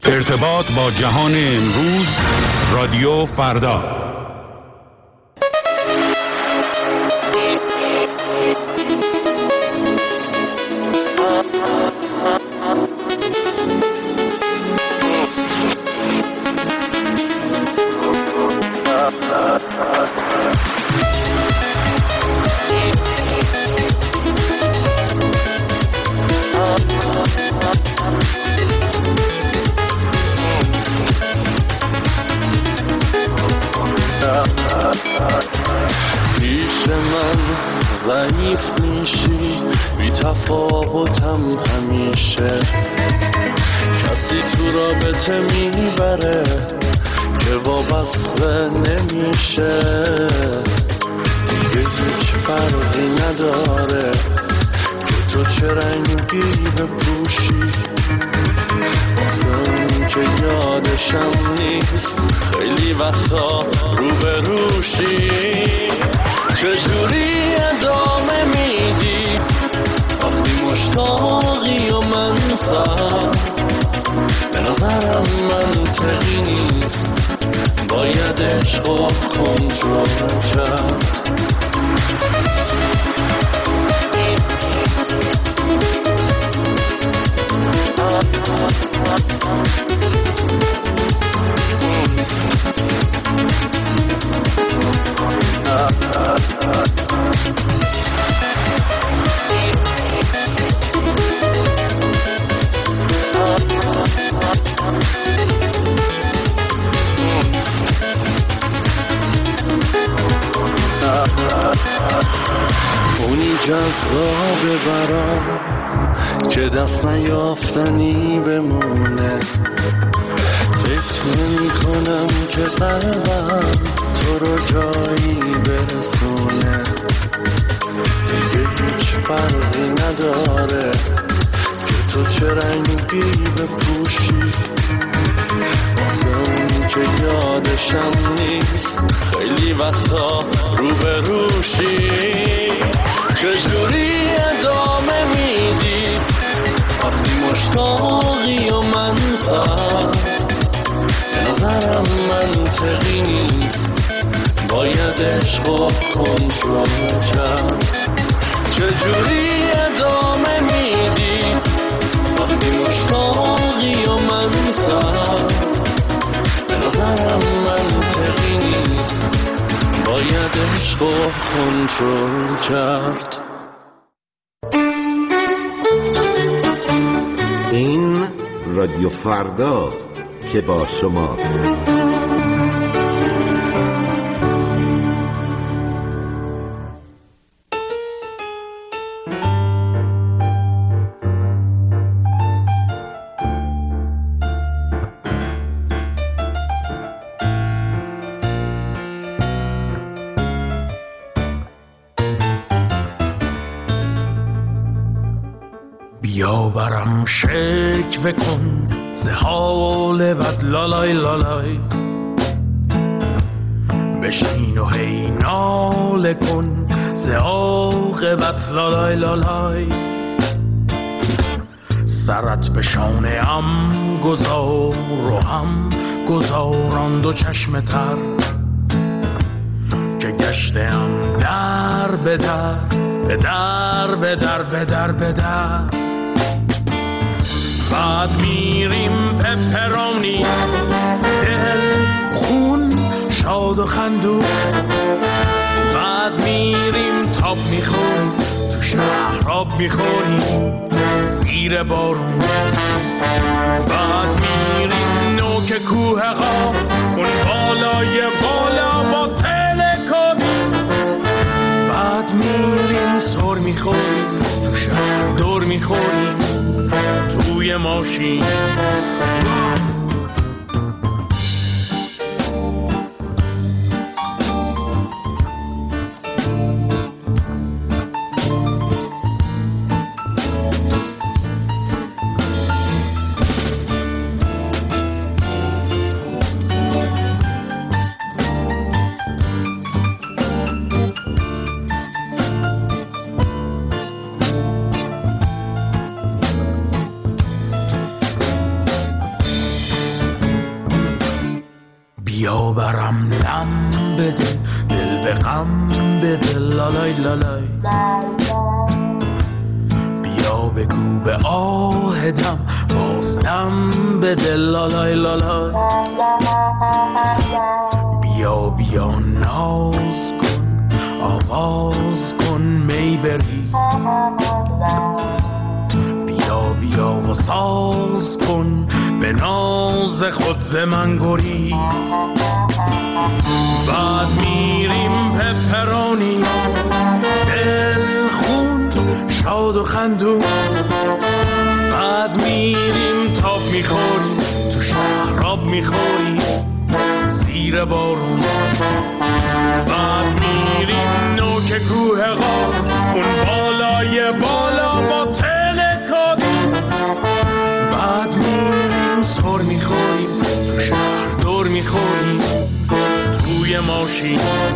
ارتباط با جهان امروز، رادیو فردا. پیش من ضعیف میشی، بی تفاوتم همیشه. کسی تو رابطه میبره که وابسته نمیشه. دیگه هیچ فرقی نداره که تو چه رنگی بپوشی. واسه اون که یادشم نیست خیلی وقتا روبروشی. چجوری ادامه میدی وقتی مشتاقی و من سر؟ به نظرم منطقی نیست، باید عشق و کنترل کرد. اونی جذابه برام که دست نیافتنی بمونه. فکر نمی کنم که قلبم تو رو جایی برسونه. دیگه هیچ فرقی نداره که تو چه رنگی بپوشی. واسه اون که یادشم نیست خیلی وقتا روبروشی. چجوری ادامه میدی وقتی مشتاقی و من سر؟ به نظرم منطقی نیست، باید عشق و کنترل کرد. چجوری ادامه میدی وقتی مشتاقی و من سر؟ به نظرم منطقی نیست، باید عشق و کنترل کرد. این رادیو فرداست که با شماست. بیا برم شکوه کن ز حال بد لالای لالای. بشین و هی ناله کن ز عاقبت لالای لالای. سرت به شانه ام گذار و هم گذاران دو چشم تر که گشتم در به در به در به در به در به در. بعد میریم پپرانی دل خون شاد و خندون. بعد میریم تاب میخوریم تو شهراب میخوریم زیر بارون. بعد میریم نوک کوه قاف اون بالای بالا با تلکابین. بعد میریم سر میخوریم تو شهر دور میخوریم توی ماشین. بیا برم لم بده دل به غم بده لالای لالای بیا بگو به آهدم بازدم بده لالای لالای بیا بیا ناز کن آواز کن می بریز بیا بیا و ساز کن به ناز خود ز من گریز بعد میریم پپرانی دل خون شاد و خندون بعد میریم تاب میخوریم تو شهراب میخوریم زیر بارون بعد میریم نوک کوه غار اون بالای بالا با تل کادون بعد میریم سر میخوریم تو شهر دور میخوریم توی ماشین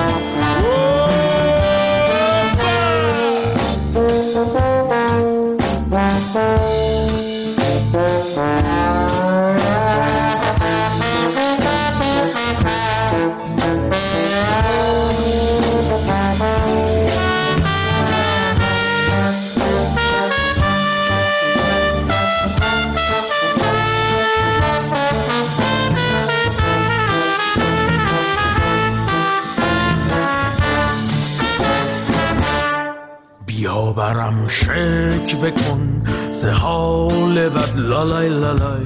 بیا برم شکوه کن ز حال بد لالای لالای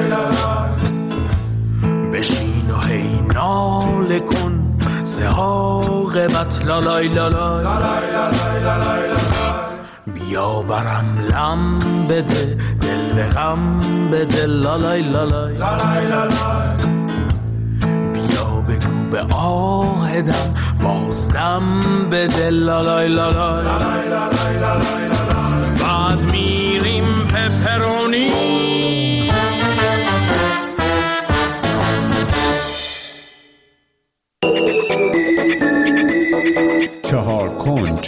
بشین و هی ناله کن ز عاقبت لالای لالای بیا برم لم بده دل به غم بده لالای لالای بیا بگو به آهدم بازدم بده لالای لالای بعد میریم پپرونی چهار کنج.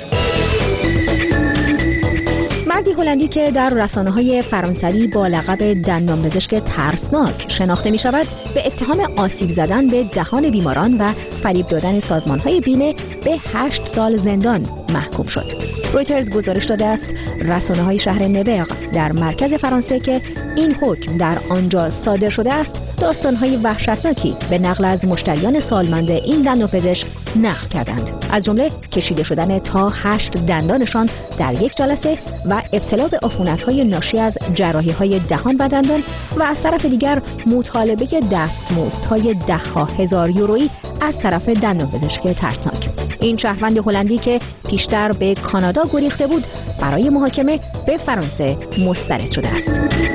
مردی هلندی که در رسانه‌های فرانسوی با لقب دندانپزشک ترسناک شناخته می‌شود، به اتهام آسیب زدن به دهان بیماران و فریب دادن سازمان‌های بیمه به 8 سال زندان محکوم شد. رویترز گزارش داده است رسانه‌های شهر نبرق در مرکز فرانسه که این حکم در آنجا صادر شده است، داستان‌های وحشتناکی به نقل از مشتریان سالمند این دندانپزشک نقل کردند، از جمله کشیده شدن تا 8 دندانشان در یک جلسه و ابتلا به عفونت‌های ناشی از جراحی‌های دهان و دندان و از طرف دیگر مطالبه دستمزدهای ده‌ها هزار یورویی از طرف دندانپزشک ترسناک. این شهروند هلندی که پیشتر به کانادا گریخته بود، برای محاکمه به فرانسه مسترد شده است.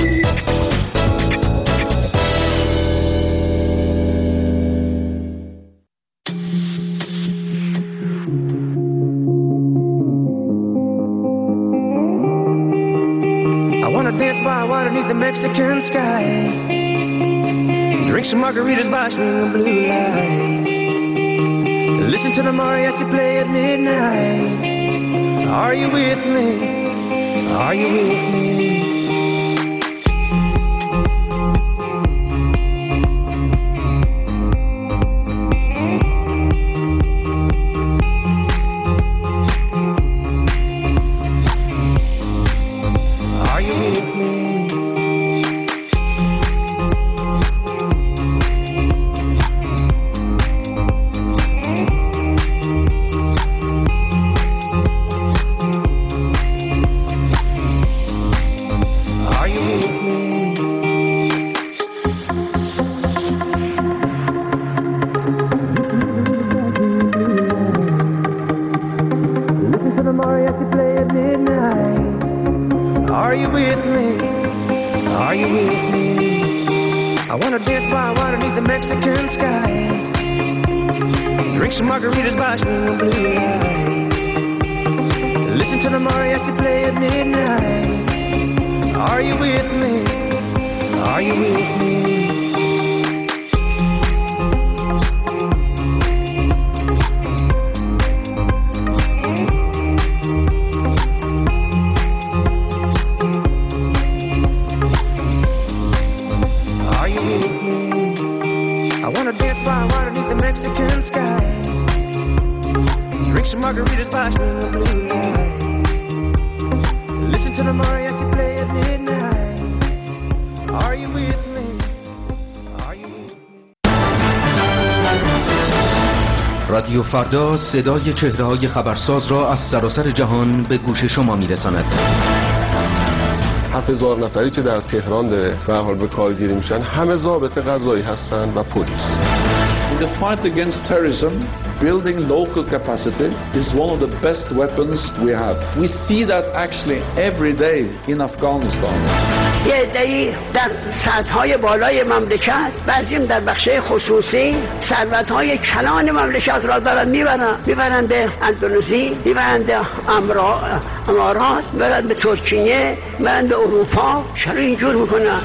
Underneath the Mexican sky, drink some margaritas by swinging blue lights, listen to the mariachi play at midnight. Are you with me? Are you with me? I wanna dance by water beneath the Mexican sky. Drink some margaritas watching the blue lights. Listen to the mariachi play at midnight. Are you with me? Are you with me? رادیو فردا صدای چهره‌های خبرساز را از سراسر جهان به گوش شما می‌رساند. 7000 نفری که در تهران به حال به کارگیری میشن همه ضابط قضایی هستن و پلیس. In the fight against terrorism, building local capacity is one of the best weapons we have. We see that actually every day in Afghanistan. یه عده‌ای در سطح‌های بالای مملکت، بعضیم در بخش‌های خصوصی ثروت‌های کلان مملکت را دارن میبرن به اندونزی، میبرن به امارات، میبرن به ترکیه، میبرن به اروپا. چرا اینجور میکنن؟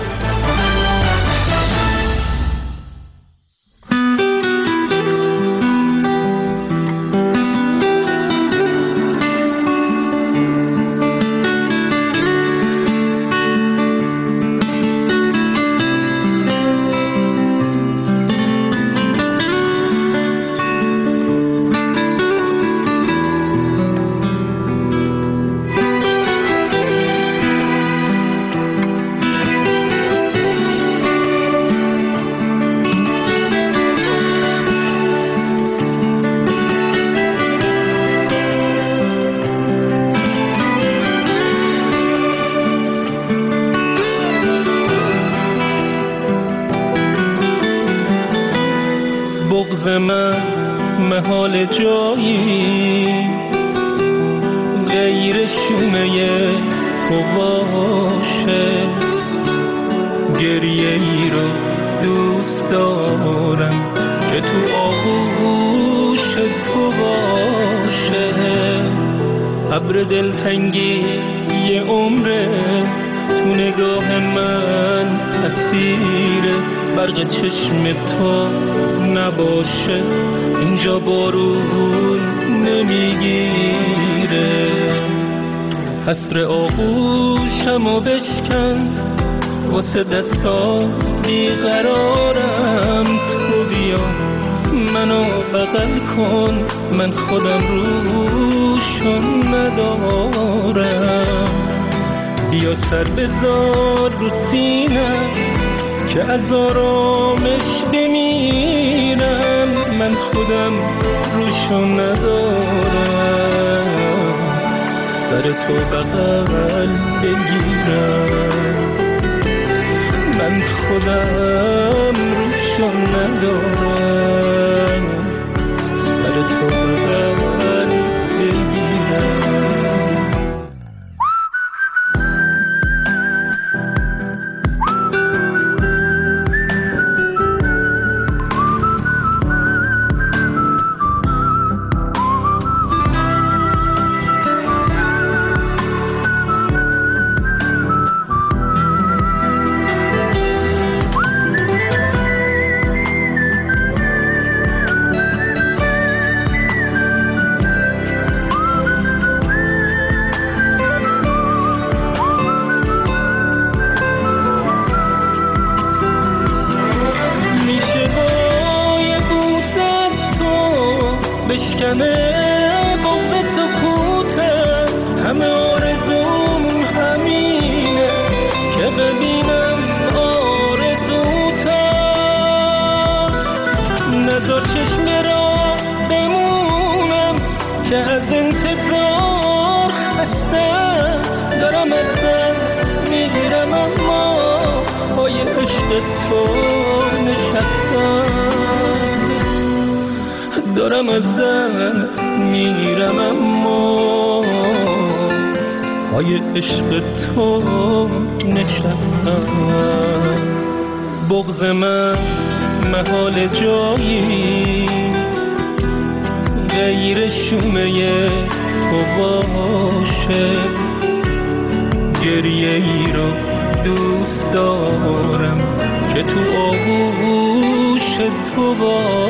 محال جایی غیر شومه تو باشه، گریه ای رو دوست دارم که تو آغوش تو باشه. ابر دلتنگی یه عمره تو نگاه من اسیره، برق چشم تو نباشه اینجا بارون نمیگیره. حسر آغوشمو بشکن واسه دستا بیقرارم، تو بیا منو بغل کن، من خودم روشون ندارم. بیا سر بذار رو سینه که از آرامش بمیرم، من خودم روشو ندارم. سر تو بغل بگیرم، من خودم روشو ندارم. سر تو بغل بگیرم. بشکنه بغض سکوته، همه آرزومون همینه که ببینم آرزوتم. نذار چشم را بمونم که از انتظار خستم، دارم از دست میگیرم اما پای عشق تو نشستم. دارم از دست میرم اما پای عشق تو نشستم. بغض من محال جایی غیر شومه تو باشه، گریه ای رو دوست دارم که تو آغوش تو باشه.